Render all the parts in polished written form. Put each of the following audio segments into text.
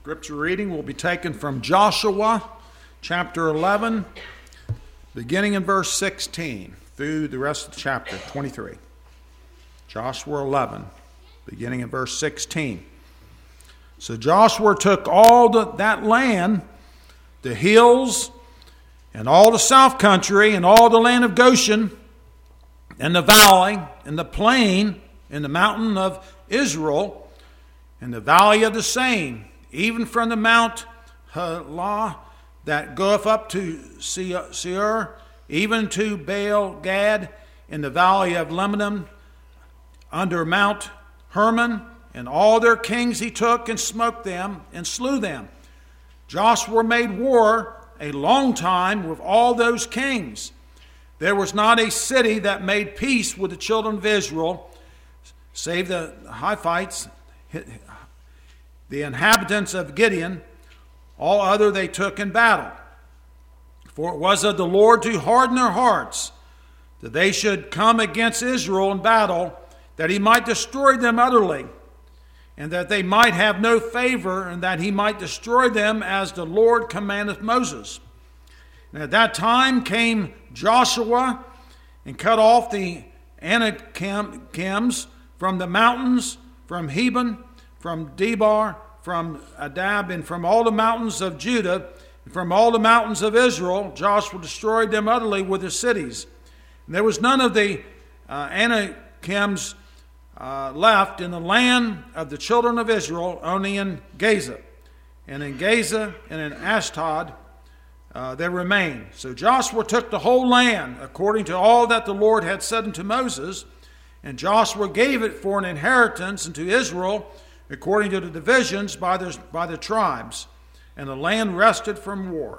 Scripture reading will be taken from Joshua chapter 11, beginning in verse 16, through the rest of the chapter, 23. Joshua 11, beginning in verse 16. So Joshua took all that land, the hills, and all the south country, and all the land of Goshen, and the valley, and the plain, and the mountain of Israel, and the valley of the same, even from the Mount Halah that goeth up to Seir, even to Baal Gad, in the valley of Lebanon, under Mount Hermon, and all their kings he took and smote them and slew them. Joshua made war a long time with all those kings. There was not a city that made peace with the children of Israel, save the Hittites, the inhabitants of Gideon. All other they took in battle. For it was of the Lord to harden their hearts, that they should come against Israel in battle, that he might destroy them utterly, and that they might have no favor, and that he might destroy them as the Lord commandeth Moses. And at that time came Joshua and cut off the Anakims from the mountains, from Hebron, from Debar, from Adab, and from all the mountains of Judah, and from all the mountains of Israel. Joshua destroyed them utterly with the cities. And there was none of the Anakims left in the land of the children of Israel, only in Gaza. And in Gaza and in Ashdod there remained. So Joshua took the whole land, according to all that the Lord had said unto Moses, and Joshua gave it for an inheritance unto Israel, according to the divisions by the tribes. And the land rested from war.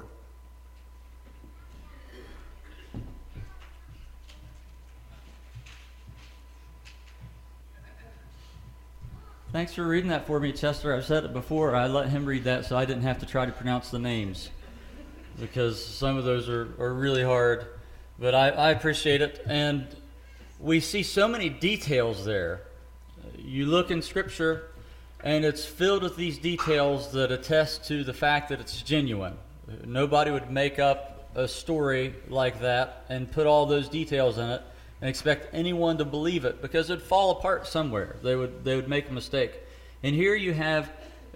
Thanks for reading that for me, Chester. I've said it before. I let him read that so I didn't have to try to pronounce the names, because some of those are really hard. But I appreciate it. And we see so many details there. You look in Scripture, and it's filled with these details that attest to the fact that it's genuine. Nobody would make up a story like that and put all those details in it and expect anyone to believe it, because it'd fall apart somewhere. They would make a mistake. And here you have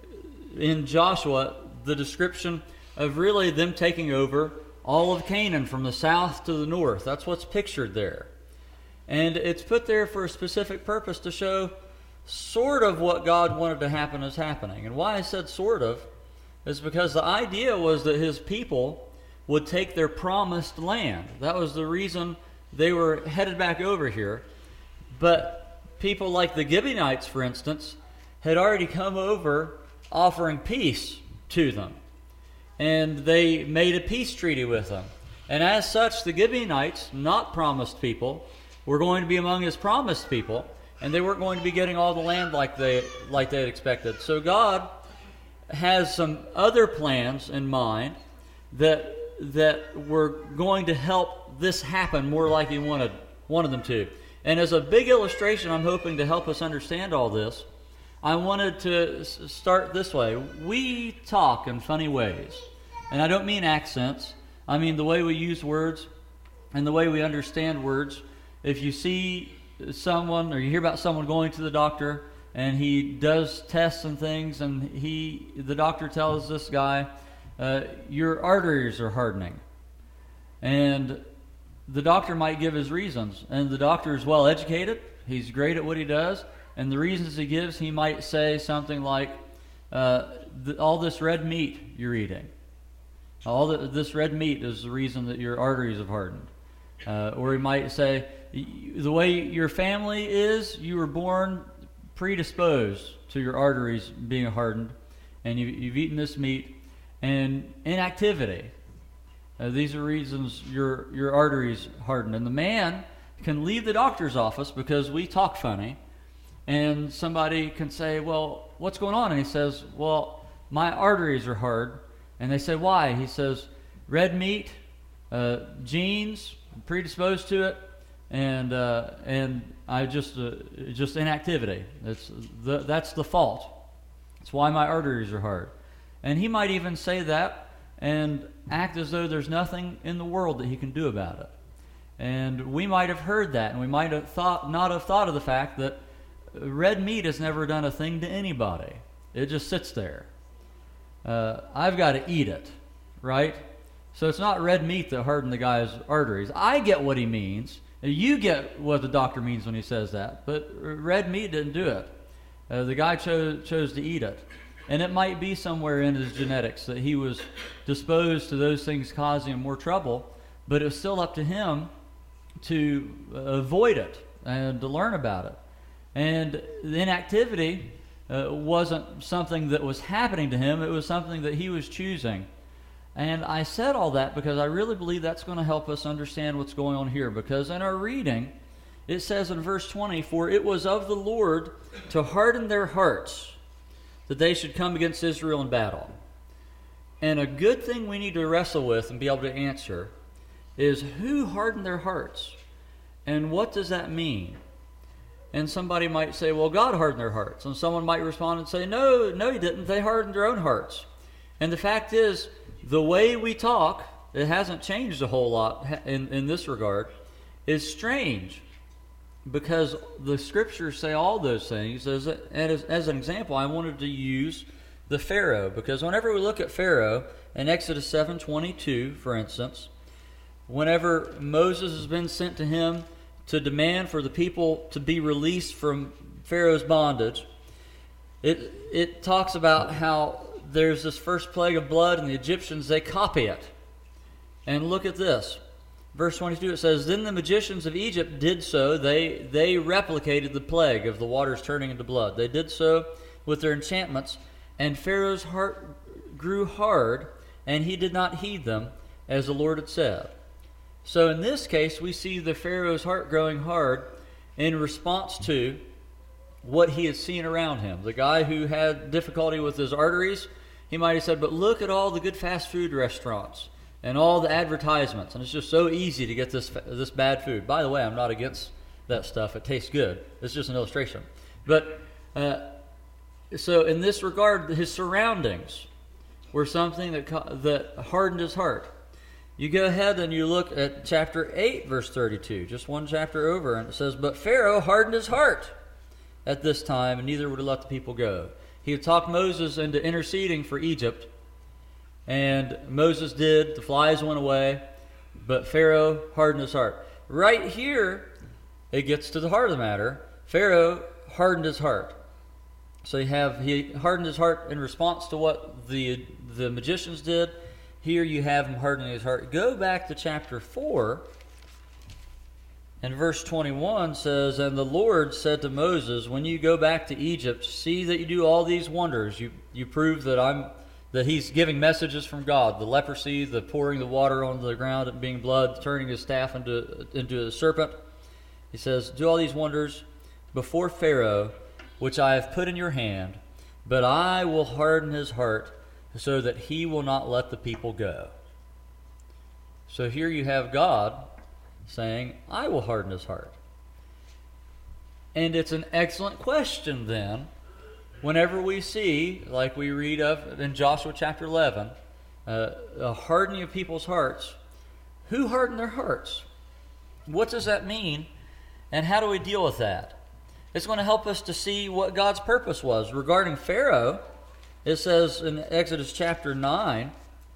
in Joshua the description of really them taking over all of Canaan from the south to the north. That's what's pictured there. And it's put there for a specific purpose, to show sort of what God wanted to happen is happening. And why I said sort of is because the idea was that his people would take their promised land. That was the reason they were headed back over here. But people like the Gibeonites, for instance, had already come over offering peace to them. And they made a peace treaty with them. And as such, the Gibeonites, not promised people, were going to be among his promised people, and they weren't going to be getting all the land like they had expected. So God has some other plans in mind that were going to help this happen more like he wanted them to. And as a big illustration, I'm hoping to help us understand all this, I wanted to start this way. We talk in funny ways. And I don't mean accents. I mean the way we use words and the way we understand words. If you see someone, or you hear about someone going to the doctor and he does tests and things, and the doctor tells this guy, your arteries are hardening. And the doctor might give his reasons, and the doctor is well educated, he's great at what he does, and the reasons he gives, he might say something like, all this red meat you're eating, this red meat is the reason that your arteries have hardened. Or he might say, the way your family is, you were born predisposed to your arteries being hardened, and you've eaten this meat. And inactivity, these are reasons your arteries hardened. And the man can leave the doctor's office because we talk funny, and somebody can say, well, what's going on? And he says, well, my arteries are hard. And they say, why? He says, red meat, genes, predisposed to it, and I just inactivity. That's the fault. That's why my arteries are hard. And he might even say that and act as though there's nothing in the world that he can do about it. And we might have heard that, and we might have not have thought of the fact that red meat has never done a thing to anybody. It just sits there. I've got to eat it, right? So it's not red meat that hardened the guy's arteries. I get what he means. You get what the doctor means when he says that. But red meat didn't do it. The guy chose to eat it. And it might be somewhere in his genetics that he was disposed to those things causing him more trouble, but it was still up to him to avoid it and to learn about it. And the inactivity wasn't something that was happening to him. It was something that he was choosing. And I said all that because I really believe that's going to help us understand what's going on here. Because in our reading, it says in verse 20, "For it was of the Lord to harden their hearts, that they should come against Israel in battle." And a good thing we need to wrestle with and be able to answer is, who hardened their hearts? And what does that mean? And somebody might say, well, God hardened their hearts. And someone might respond and say, no, he didn't. They hardened their own hearts. And the fact is, the way we talk, it hasn't changed a whole lot in this regard, is strange. Because the Scriptures say all those things. As an example, I wanted to use the Pharaoh. Because whenever we look at Pharaoh, in Exodus 7:22, for instance, whenever Moses has been sent to him to demand for the people to be released from Pharaoh's bondage, it talks about how there's this first plague of blood, and the Egyptians, they copy it. And look at this. Verse 22, it says, "Then the magicians of Egypt did so." They replicated the plague of the waters turning into blood. They did so with their enchantments, and Pharaoh's heart grew hard, and he did not heed them, as the Lord had said. So in this case, we see the Pharaoh's heart growing hard in response to what he had seen around him. The guy who had difficulty with his arteries, he might have said, but look at all the good fast food restaurants and all the advertisements, and it's just so easy to get this bad food. By the way, I'm not against that stuff. It tastes good. It's just an illustration. But so in this regard, his surroundings were something that hardened his heart. You go ahead and you look at chapter 8, verse 32, just one chapter over, and it says, "But Pharaoh hardened his heart at this time, and neither would he let the people go." He had talked Moses into interceding for Egypt, and Moses did. The flies went away, but Pharaoh hardened his heart. Right here, it gets to the heart of the matter. Pharaoh hardened his heart. So he hardened his heart in response to what the magicians did. Here you have him hardening his heart. Go back to chapter 4, and verse 21 says, "And the Lord said to Moses, when you go back to Egypt, see that you do all these wonders." You prove that he's giving messages from God. The leprosy, the pouring the water onto the ground and being blood, turning his staff into a serpent. He says, "Do all these wonders before Pharaoh, which I have put in your hand, but I will harden his heart, so that he will not let the people go." So here you have God saying, I will harden his heart. And it's an excellent question then, whenever we see, like we read of in Joshua chapter 11, a hardening of people's hearts. Who hardened their hearts? What does that mean? And how do we deal with that? It's going to help us to see what God's purpose was. Regarding Pharaoh, it says in Exodus chapter 9,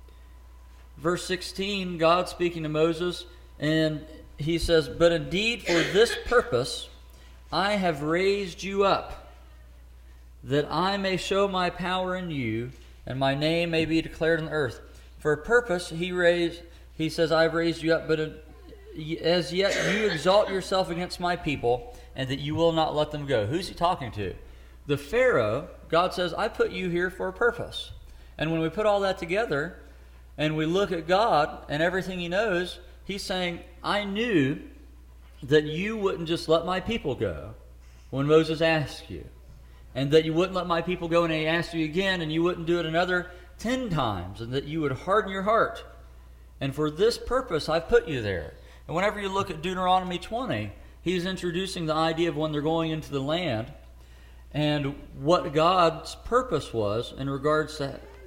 verse 16, God speaking to Moses, and he says, "But indeed for this purpose I have raised you up, that I may show my power in you, and my name may be declared on the earth." For a purpose he says, "I've raised you up, but as yet you exalt yourself against my people, and that you will not let them go." Who's he talking to? The Pharaoh. God says, I put you here for a purpose. And when we put all that together and we look at God and everything he knows, he's saying, I knew that you wouldn't just let my people go when Moses asked you, and that you wouldn't let my people go when he asked you again, and you wouldn't do it another 10 times, and that you would harden your heart. And for this purpose I've put you there. And whenever you look at Deuteronomy 20, he's introducing the idea of when they're going into the land, and what God's purpose was in regards to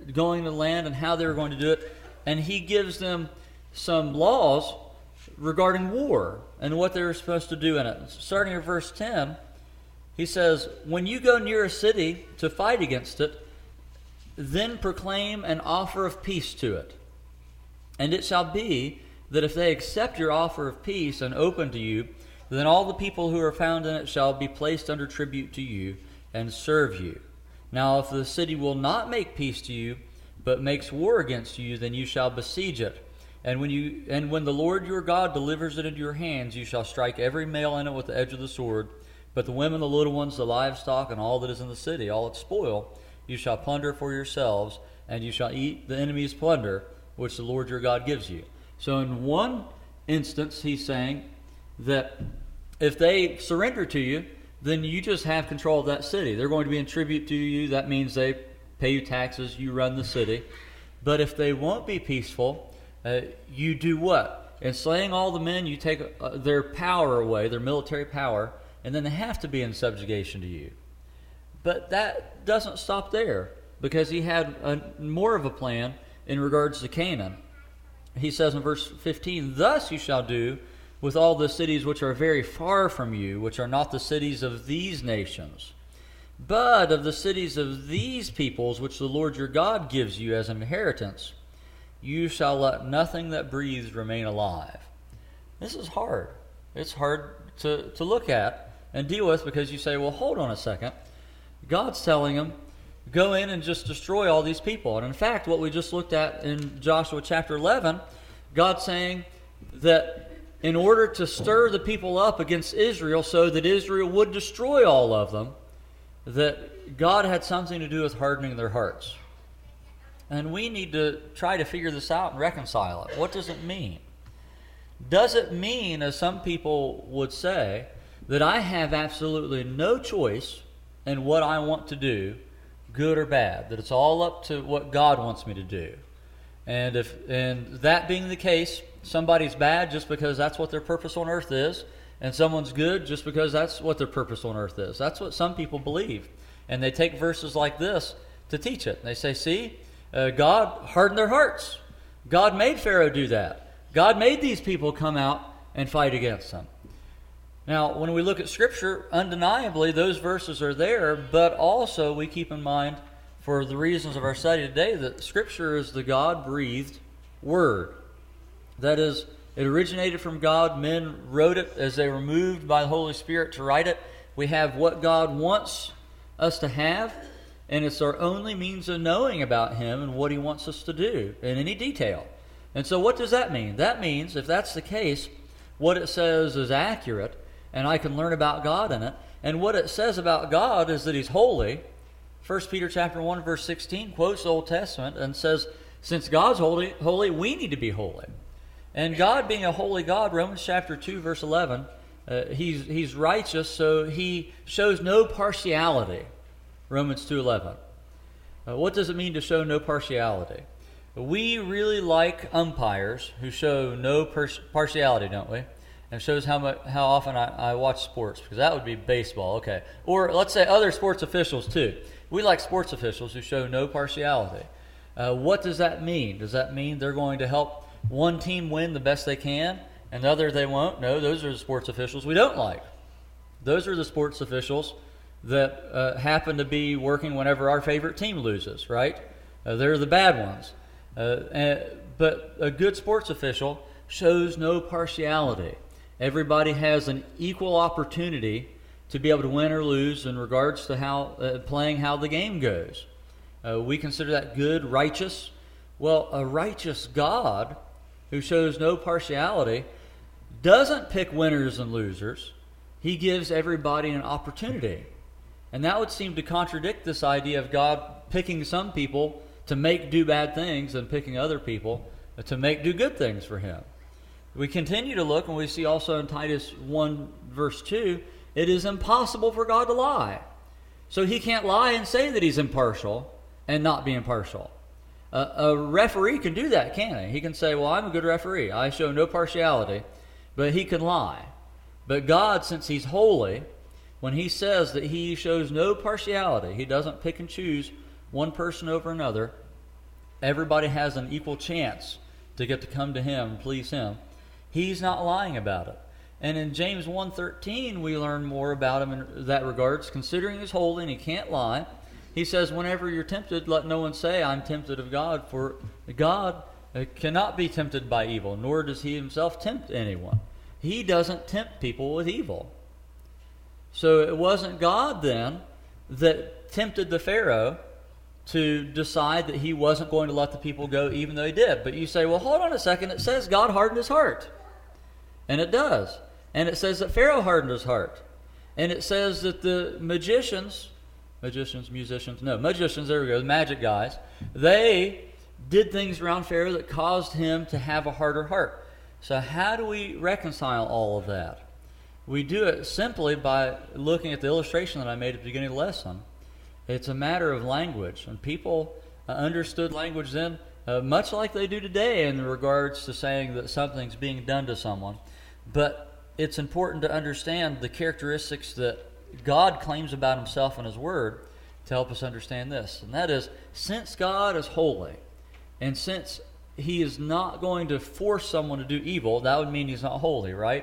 going to land and how they were going to do it. And he gives them some laws regarding war and what they were supposed to do in it. Starting at verse 10, he says, when you go near a city to fight against it, then proclaim an offer of peace to it. And it shall be that if they accept your offer of peace and open to you, then all the people who are found in it shall be placed under tribute to you and serve you. Now if the city will not make peace to you, but makes war against you, then you shall besiege it. And when the Lord your God delivers it into your hands, you shall strike every male in it with the edge of the sword. But the women, the little ones, the livestock, and all that is in the city, all its spoil, you shall plunder for yourselves, and you shall eat the enemy's plunder, which the Lord your God gives you. So in one instance, he's saying that if they surrender to you, then you just have control of that city. They're going to be in tribute to you. That means they pay you taxes, you run the city. But if they won't be peaceful, you do what? In slaying all the men, you take their power away, their military power, and then they have to be in subjugation to you. But that doesn't stop there, because he had more of a plan in regards to Canaan. He says in verse 15, thus you shall do with all the cities which are very far from you, which are not the cities of these nations, but of the cities of these peoples which the Lord your God gives you as an inheritance. You shall let nothing that breathes remain alive. This is hard. It's hard to look at and deal with, because you say, well, hold on a second. God's telling them, go in and just destroy all these people. And in fact, what we just looked at in Joshua chapter 11, God's saying that in order to stir the people up against Israel so that Israel would destroy all of them, that God had something to do with hardening their hearts. And we need to try to figure this out and reconcile it. What does it mean? Does it mean, as some people would say, that I have absolutely no choice in what I want to do, good or bad, that it's all up to what God wants me to do? And that being the case, somebody's bad just because that's what their purpose on earth is, and someone's good just because that's what their purpose on earth is. That's what some people believe. And they take verses like this to teach it. They say, see, God hardened their hearts. God made Pharaoh do that. God made these people come out and fight against them. Now, when we look at Scripture, undeniably those verses are there, but also we keep in mind, for the reasons of our study today, that Scripture is the God-breathed Word. That is, it originated from God. Men wrote it as they were moved by the Holy Spirit to write it. We have what God wants us to have, and it's our only means of knowing about Him and what He wants us to do in any detail. And so what does that mean? That means, if that's the case, what it says is accurate, and I can learn about God in it. And what it says about God is that He's holy. 1 Peter chapter 1, verse 16 quotes the Old Testament and says, since God's holy, we need to be holy. And God being a holy God, Romans chapter 2, verse 11, He's righteous, so He shows no partiality. Romans 2:11. What does it mean to show no partiality? We really like umpires who show no partiality, don't we? And it shows how often I watch sports, because that would be baseball, okay. Or let's say other sports officials too. We like sports officials who show no partiality. What does that mean? Does that mean they're going to help one team win the best they can and the other they won't? No, those are the sports officials we don't like. Those are the sports officials that happen to be working whenever our favorite team loses, right? They're the bad ones. But a good sports official shows no partiality. Everybody has an equal opportunity to be able to win or lose in regards to how playing how the game goes. We consider that good, righteous. Well, a righteous God who shows no partiality doesn't pick winners and losers. He gives everybody an opportunity. And that would seem to contradict this idea of God picking some people to do bad things and picking other people to do good things for Him. We continue to look, and we see also in Titus 1, verse 2, it is impossible for God to lie. So He can't lie and say that He's impartial and not be impartial. A referee can do that, can't he? He can say, well, I'm a good referee. I show no partiality. But he can lie. But God, since He's holy, when He says that He shows no partiality, He doesn't pick and choose one person over another, everybody has an equal chance to get to come to him and please him, he's not lying about it. And in James 1:13, we learn more about him in that regards. Considering he's holy and he can't lie, he says, whenever you're tempted, let no one say, I'm tempted of God, for God cannot be tempted by evil, nor does he himself tempt anyone. He doesn't tempt people with evil. So it wasn't God then that tempted the Pharaoh to decide that he wasn't going to let the people go even though he did. But you say, well, hold on a second. It says God hardened his heart. And it does. And it says that Pharaoh hardened his heart. And it says that the magicians, there we go, the magic guys, they did things around Pharaoh that caused him to have a harder heart. So how do we reconcile all of that? We do it simply by looking at the illustration that I made at the beginning of the lesson. It's a matter of language. And people understood language then much like they do today in regards to saying that something's being done to someone. But it's important to understand the characteristics that God claims about himself in his word to help us understand this. And that is, since God is holy, and since he is not going to force someone to do evil, that would mean he's not holy, right?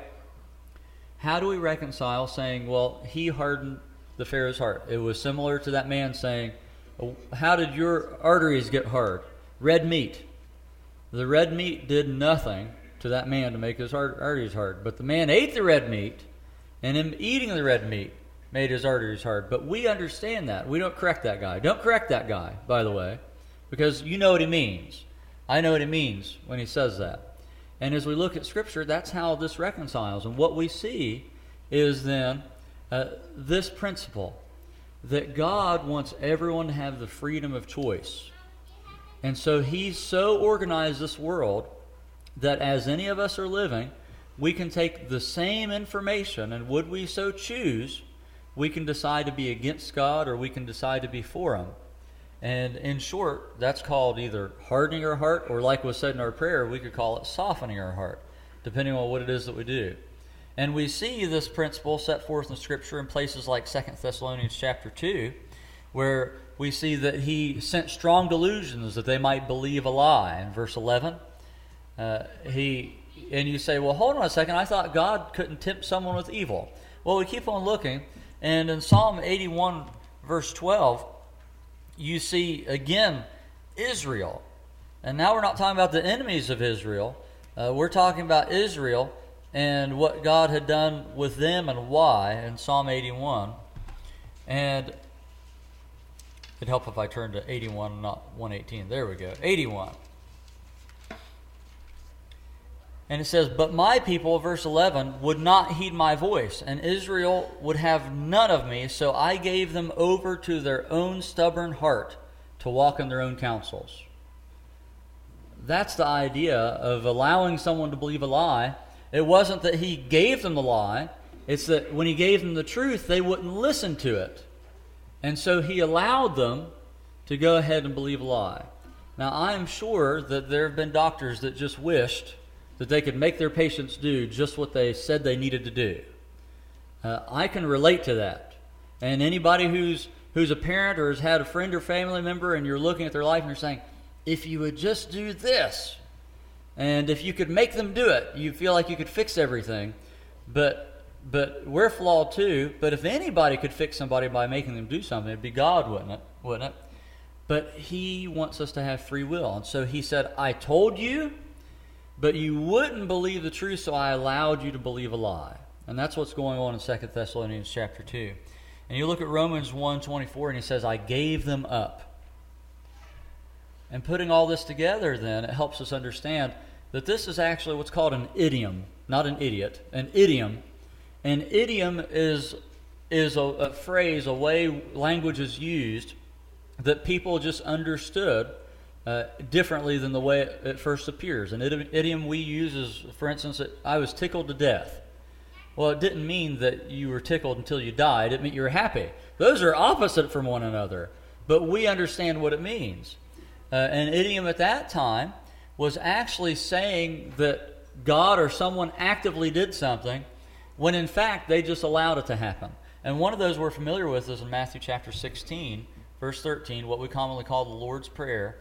How do we reconcile saying, well, he hardened the Pharaoh's heart? It was similar to that man saying, how did your arteries get hard? Red meat. The red meat did nothing to that man to make his arteries hard. But the man ate the red meat, and him eating the red meat made his arteries hard. But we understand that. We don't correct that guy. Don't correct that guy, by the way, because you know what he means. I know what he means when he says that. And as we look at Scripture, that's how this reconciles. And what we see is then this principle, that God wants everyone to have the freedom of choice. And so he's so organized this world that as any of us are living, we can take the same information, and would we so choose, we can decide to be against God or we can decide to be for him. And in short, that's called either hardening our heart, or like was said in our prayer, we could call it softening our heart, depending on what it is that we do. And we see this principle set forth in Scripture in places like 2 Thessalonians chapter 2, where we see that he sent strong delusions that they might believe a lie. In verse 11, and you say, well, hold on a second, I thought God couldn't tempt someone with evil. Well, we keep on looking, and in Psalm 81, verse 12, you see, again, Israel. And now we're not talking about the enemies of Israel. We're talking about Israel and what God had done with them and why in Psalm 81. And it'd help if I turned to 81, not 118. There we go, 81. And it says, but my people, verse 11, would not heed my voice, and Israel would have none of me, so I gave them over to their own stubborn heart to walk in their own counsels. That's the idea of allowing someone to believe a lie. It wasn't that he gave them the lie. It's that when he gave them the truth, they wouldn't listen to it. And so he allowed them to go ahead and believe a lie. Now, I am sure that there have been doctors that just wished that they could make their patients do just what they said they needed to do. I can relate to that. And anybody who's a parent or has had a friend or family member, and you're looking at their life and you're saying, if you would just do this, and if you could make them do it, you feel like you could fix everything. But we're flawed too. But if anybody could fix somebody by making them do something, it'd be God, wouldn't it? But he wants us to have free will. And so he said, I told you, but you wouldn't believe the truth, so I allowed you to believe a lie. And that's what's going on in 2 Thessalonians chapter 2. And you look at Romans 1:24, and he says, I gave them up. And putting all this together, then, it helps us understand that this is actually what's called an idiom, not an idiot, an idiom. An idiom is a phrase, a way language is used that people just understood differently than the way it first appears. An idiom we use is, for instance, I was tickled to death. Well, it didn't mean that you were tickled until you died. It meant you were happy. Those are opposite from one another, but we understand what it means. An idiom at that time was actually saying that God or someone actively did something when in fact they just allowed it to happen. And one of those we're familiar with is in Matthew chapter 16, verse 13, what we commonly call the Lord's Prayer,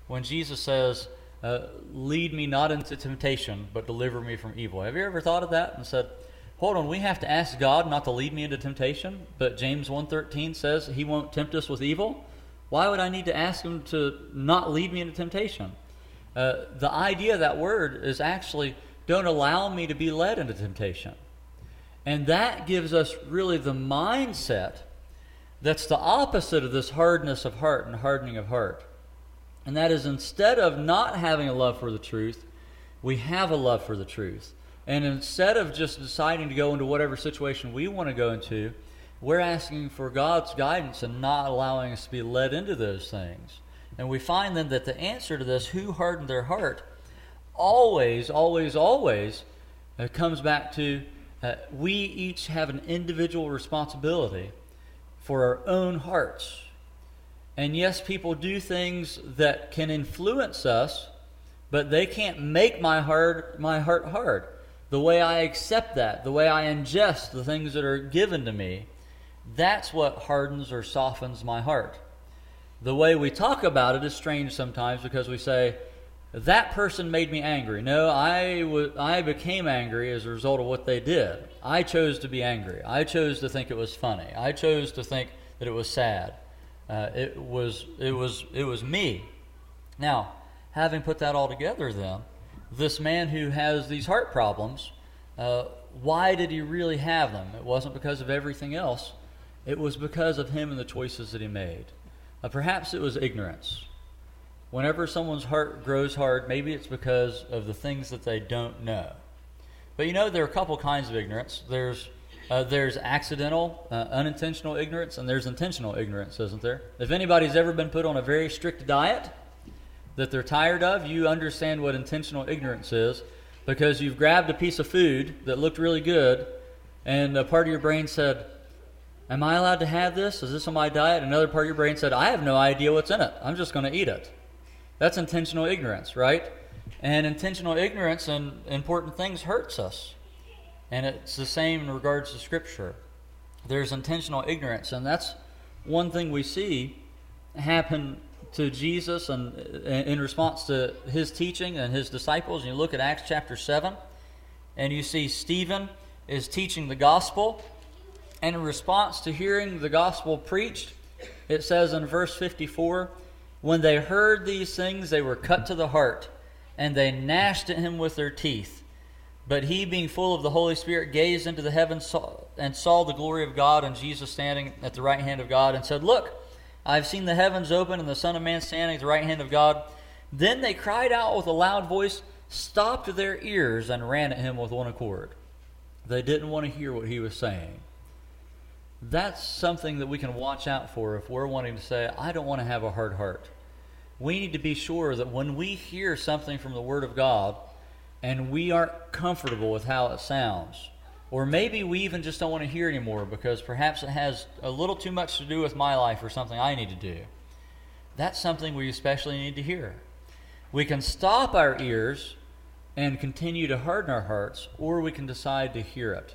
when Jesus says, lead me not into temptation, but deliver me from evil. Have you ever thought of that and said, hold on, we have to ask God not to lead me into temptation, but James 1:13 says he won't tempt us with evil? Why would I need to ask him to not lead me into temptation? The idea of that word is actually, don't allow me to be led into temptation. And that gives us really the mindset that's the opposite of this hardness of heart and hardening of heart. And that is, instead of not having a love for the truth, we have a love for the truth. And instead of just deciding to go into whatever situation we want to go into, we're asking for God's guidance and not allowing us to be led into those things. And we find then that the answer to this, who hardened their heart, always comes back to we each have an individual responsibility for our own hearts. And yes, people do things that can influence us, but they can't make my heart hard. The way I accept that, the way I ingest the things that are given to me, that's what hardens or softens my heart. The way we talk about it is strange sometimes, because we say, that person made me angry. No, I became angry as a result of what they did. I chose to be angry. I chose to think it was funny. I chose to think that it was sad. It was me. Now, having put that all together then, this man who has these heart problems, why did he really have them? It wasn't because of everything else. It was because of him and the choices that he made. Perhaps it was ignorance. Whenever someone's heart grows hard, maybe it's because of the things that they don't know. But you know, there are a couple kinds of ignorance. There's accidental, unintentional ignorance, and there's intentional ignorance, isn't there? If anybody's ever been put on a very strict diet that they're tired of, you understand what intentional ignorance is, because you've grabbed a piece of food that looked really good, and a part of your brain said, am I allowed to have this? Is this on my diet? Another part of your brain said, I have no idea what's in it. I'm just going to eat it. That's intentional ignorance, right? And intentional ignorance in important things hurts us. And it's the same in regards to Scripture. There's intentional ignorance, and that's one thing we see happen to Jesus and in response to his teaching and his disciples. And you look at Acts chapter 7, and you see Stephen is teaching the gospel, and in response to hearing the gospel preached, it says in verse 54, when they heard these things, they were cut to the heart, and they gnashed at him with their teeth. But he, being full of the Holy Spirit, gazed into the heavens and saw the glory of God and Jesus standing at the right hand of God, and said, look, I've seen the heavens open and the Son of Man standing at the right hand of God. Then they cried out with a loud voice, stopped their ears, and ran at him with one accord. They didn't want to hear what he was saying. That's something that we can watch out for if we're wanting to say, I don't want to have a hard heart. We need to be sure that when we hear something from the Word of God and we aren't comfortable with how it sounds, or maybe we even just don't want to hear anymore because perhaps it has a little too much to do with my life or something I need to do, that's something we especially need to hear. We can stop our ears and continue to harden our hearts, or we can decide to hear it.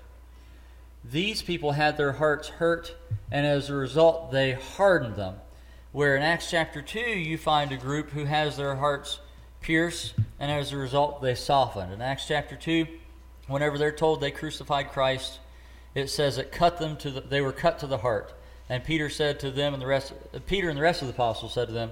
These people had their hearts hurt, and as a result, they hardened them. Where in Acts chapter 2, you find a group who has their hearts pierced, and as a result, they softened. In Acts chapter 2, whenever they're told they crucified Christ, it says it cut them they were cut to the heart. And Peter said to them, and Peter and the rest of the apostles said to them,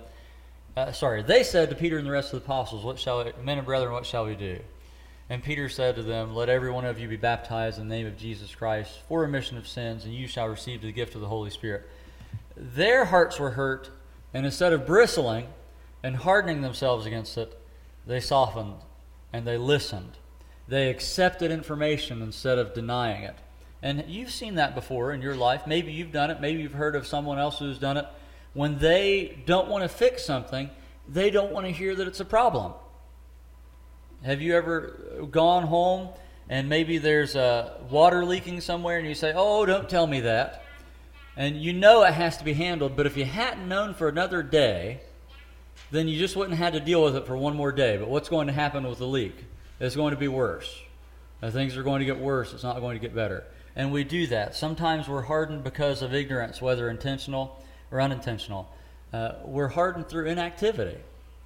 they said to Peter and the rest of the apostles, men and brethren, what shall we do? And Peter said to them, let every one of you be baptized in the name of Jesus Christ for remission of sins, and you shall receive the gift of the Holy Spirit. Their hearts were hurt, and instead of bristling and hardening themselves against it, they softened and they listened. They accepted information instead of denying it. And you've seen that before in your life. Maybe you've done it. Maybe you've heard of someone else who's done it. When they don't want to fix something, they don't want to hear that it's a problem. Have you ever gone home and maybe there's water leaking somewhere and you say, oh, don't tell me that. And you know it has to be handled, but if you hadn't known for another day, then you just wouldn't have had to deal with it for one more day. But what's going to happen with the leak? It's going to be worse. Things are going to get worse. It's not going to get better. And we do that. Sometimes we're hardened because of ignorance, whether intentional or unintentional. We're hardened through inactivity.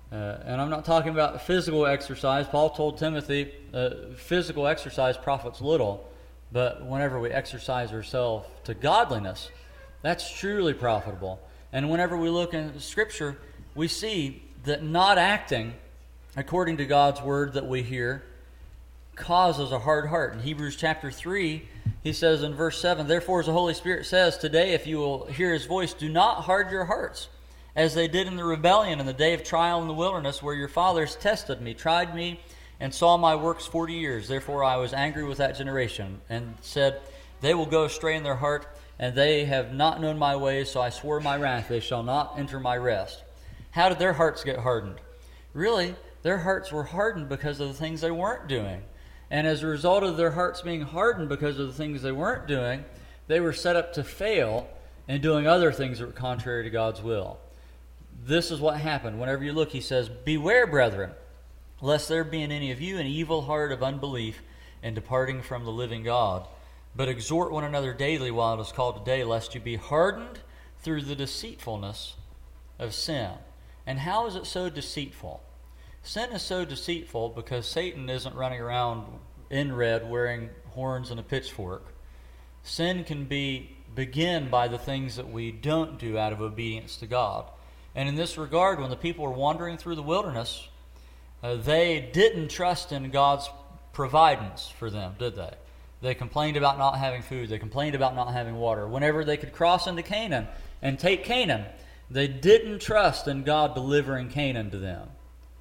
And I'm not talking about physical exercise. Paul told Timothy, physical exercise profits little, but whenever we exercise ourselves to godliness, that's truly profitable. And whenever we look in Scripture, we see that not acting according to God's word that we hear causes a hard heart. In Hebrews chapter 3, he says in verse 7, "Therefore, as the Holy Spirit says, today, if you will hear his voice, do not harden your hearts, as they did in the rebellion in the day of trial in the wilderness, where your fathers tested me, tried me, and saw my works 40 years. Therefore I was angry with that generation, and said, they will go astray in their heart, and they have not known my ways, so I swore in my wrath, they shall not enter my rest." How did their hearts get hardened? Really, their hearts were hardened because of the things they weren't doing. And as a result of their hearts being hardened because of the things they weren't doing, they were set up to fail in doing other things that were contrary to God's will. This is what happened. Whenever you look, he says, "Beware, brethren, lest there be in any of you an evil heart of unbelief in departing from the living God. But exhort one another daily while it is called today, lest you be hardened through the deceitfulness of sin." And how is it so deceitful? Sin is so deceitful because Satan isn't running around in red wearing horns and a pitchfork. Sin can begin by the things that we don't do out of obedience to God. And in this regard, when the people were wandering through the wilderness, they didn't trust in God's providence for them, did they? They complained about not having food. They complained about not having water. Whenever they could cross into Canaan and take Canaan, they didn't trust in God delivering Canaan to them.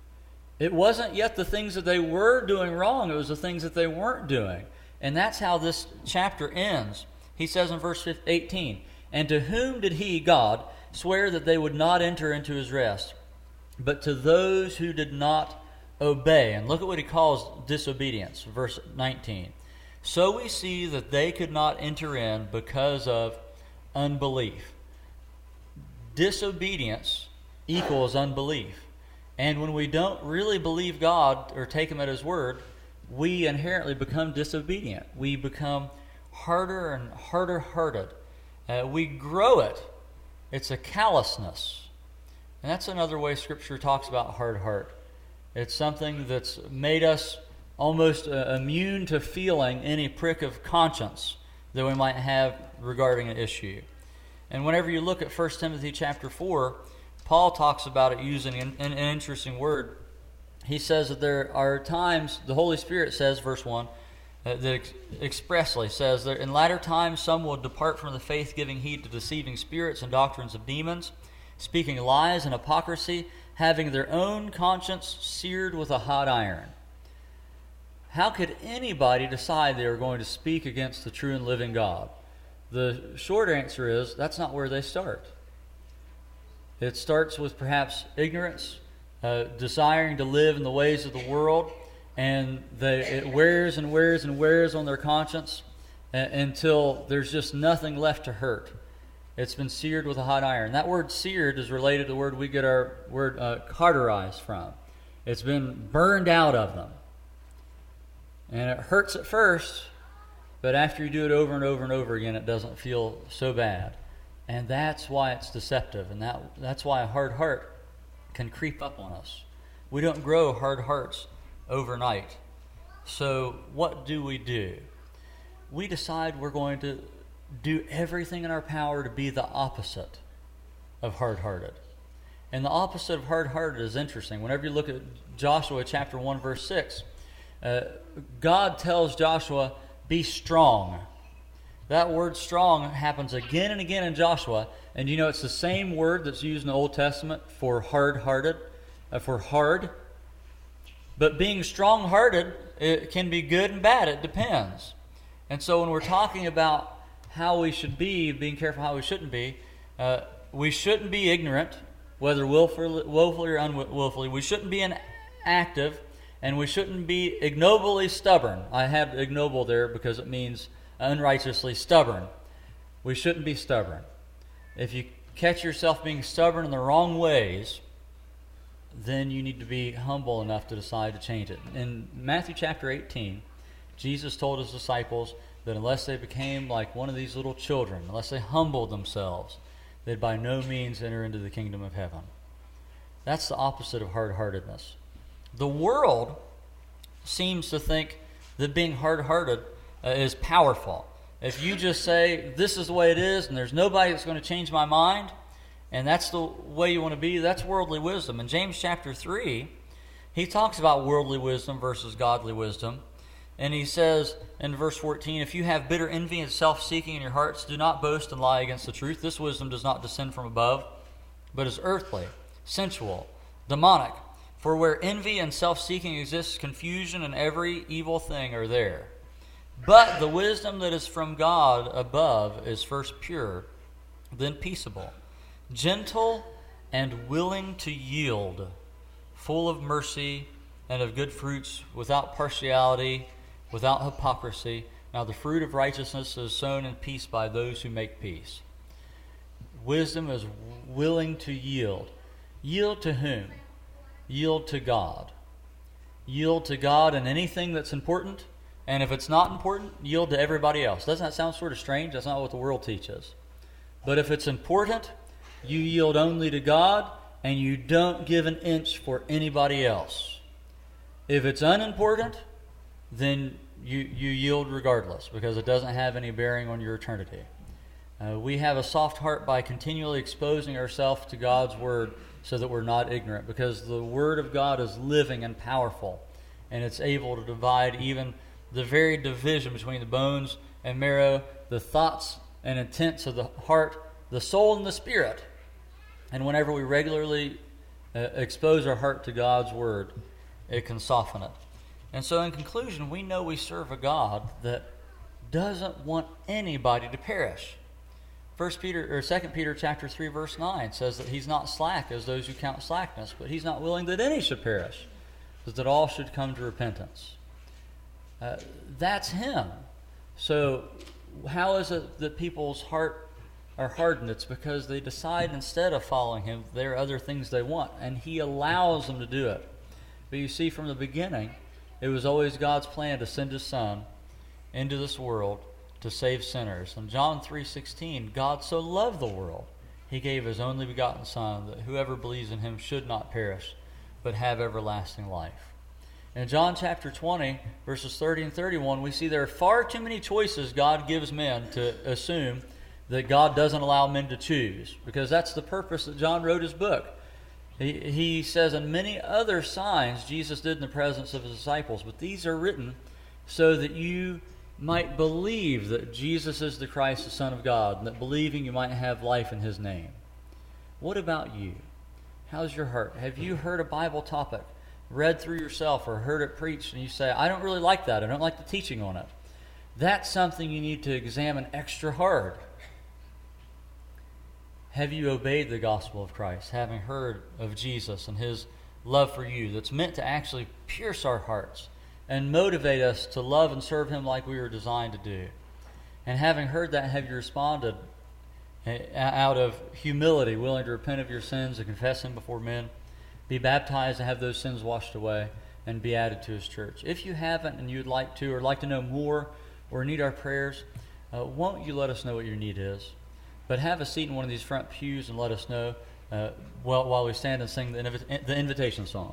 It wasn't yet the things that they were doing wrong. It was the things that they weren't doing. And that's how this chapter ends. He says in verse 18, "And to whom did he, God, swear that they would not enter into his rest, but to those who did not obey?" And look at what he calls disobedience, verse 19. "So we see that they could not enter in because of unbelief." Disobedience equals unbelief. And when we don't really believe God or take him at his word, we inherently become disobedient. We become harder and harder hearted. We grow it. It's a callousness. And that's another way Scripture talks about hard heart. It's something that's made us almost immune to feeling any prick of conscience that we might have regarding an issue. And whenever you look at 1 Timothy chapter 4, Paul talks about it using an interesting word. He says that there are times, the Holy Spirit says, verse 1, that expressly says that in latter times some will depart from the faith, giving heed to deceiving spirits and doctrines of demons, speaking lies and hypocrisy, having their own conscience seared with a hot iron. How could anybody decide they were going to speak against the true and living God? The short answer is that's not where they start. It starts with perhaps ignorance, desiring to live in the ways of the world, and it wears and wears and wears on their conscience until there's just nothing left to hurt. It's been seared with a hot iron. That word seared is related to the word we get our word cauterized from. It's been burned out of them. And it hurts at first, but after you do it over and over and over again, it doesn't feel so bad. And that's why it's deceptive, and that's why a hard heart can creep up on us. We don't grow hard hearts overnight. So what do? We decide we're going to do everything in our power to be the opposite of hard-hearted. And the opposite of hard-hearted is interesting. Whenever you look at Joshua chapter 1, verse 6, God tells Joshua, be strong. That word strong happens again and again in Joshua. And you know it's the same word that's used in the Old Testament for hard-hearted, for hard. But being strong-hearted, it can be good and bad. It depends. And so when we're talking about how we should be, being careful how we shouldn't be ignorant, whether willfully or unwillfully. We shouldn't be inactive, and we shouldn't be ignobly stubborn. I have ignoble there because it means unrighteously stubborn. We shouldn't be stubborn. If you catch yourself being stubborn in the wrong ways, then you need to be humble enough to decide to change it. In Matthew chapter 18, Jesus told his disciples that unless they became like one of these little children, unless they humbled themselves, they'd by no means enter into the kingdom of heaven. That's the opposite of hard-heartedness. The world seems to think that being hard-hearted is powerful. If you just say, this is the way it is, and there's nobody that's going to change my mind, and that's the way you want to be, that's worldly wisdom. In James chapter 3, he talks about worldly wisdom versus godly wisdom. And he says in verse 14, if you have bitter envy and self-seeking in your hearts, do not boast and lie against the truth. This wisdom does not descend from above, but is earthly, sensual, demonic. For where envy and self-seeking exists, confusion and every evil thing are there. But the wisdom that is from God above is first pure, then peaceable, gentle and willing to yield, full of mercy and of good fruits, without partiality, without hypocrisy. Now the fruit of righteousness is sown in peace by those who make peace. Wisdom is willing to yield. Yield to whom? Yield to God. Yield to God in anything that's important, and if it's not important, yield to everybody else. Doesn't that sound sort of strange? That's not what the world teaches. But if it's important, you yield only to God, and you don't give an inch for anybody else. If it's unimportant, then you yield regardless, because it doesn't have any bearing on your eternity. We have a soft heart by continually exposing ourselves to God's Word so that we're not ignorant, because the Word of God is living and powerful, and it's able to divide even the very division between the bones and marrow, the thoughts and intents of the heart, the soul and the spirit. And whenever we regularly expose our heart to God's Word, it can soften it. And so in conclusion, we know we serve a God that doesn't want anybody to perish. 2 Peter chapter 3 verse 9 says that he's not slack as those who count slackness, but he's not willing that any should perish, but that all should come to repentance. That's him. So how is it that people's heart are hardened? It's because they decide instead of following him, there are other things they want, and he allows them to do it. But you see, from the beginning, it was always God's plan to send his Son into this world to save sinners. In John 3:16, God so loved the world, he gave his only begotten Son, that whoever believes in him should not perish, but have everlasting life. In John chapter 20, verses 30 and 31, we see there are far too many choices God gives men to assume that God doesn't allow men to choose, because that's the purpose that John wrote his book. He says, and many other signs Jesus did in the presence of his disciples, but these are written so that you might believe that Jesus is the Christ, the Son of God, and that believing you might have life in his name. What about you? How's your heart? Have you heard a Bible topic, read through yourself, or heard it preached, and you say, I don't really like that, I don't like the teaching on it? That's something you need to examine extra hard. Have you obeyed the gospel of Christ, having heard of Jesus and his love for you that's meant to actually pierce our hearts and motivate us to love and serve him like we were designed to do? And having heard that, have you responded out of humility, willing to repent of your sins and confess them before men, be baptized and have those sins washed away, and be added to his church? If you haven't and you'd like to, or like to know more, or need our prayers, won't you let us know what your need is? But have a seat in one of these front pews and let us know while we stand and sing the invitation song.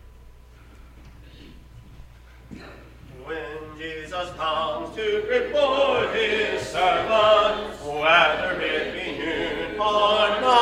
When Jesus comes to report his servant, whether it be noon or night,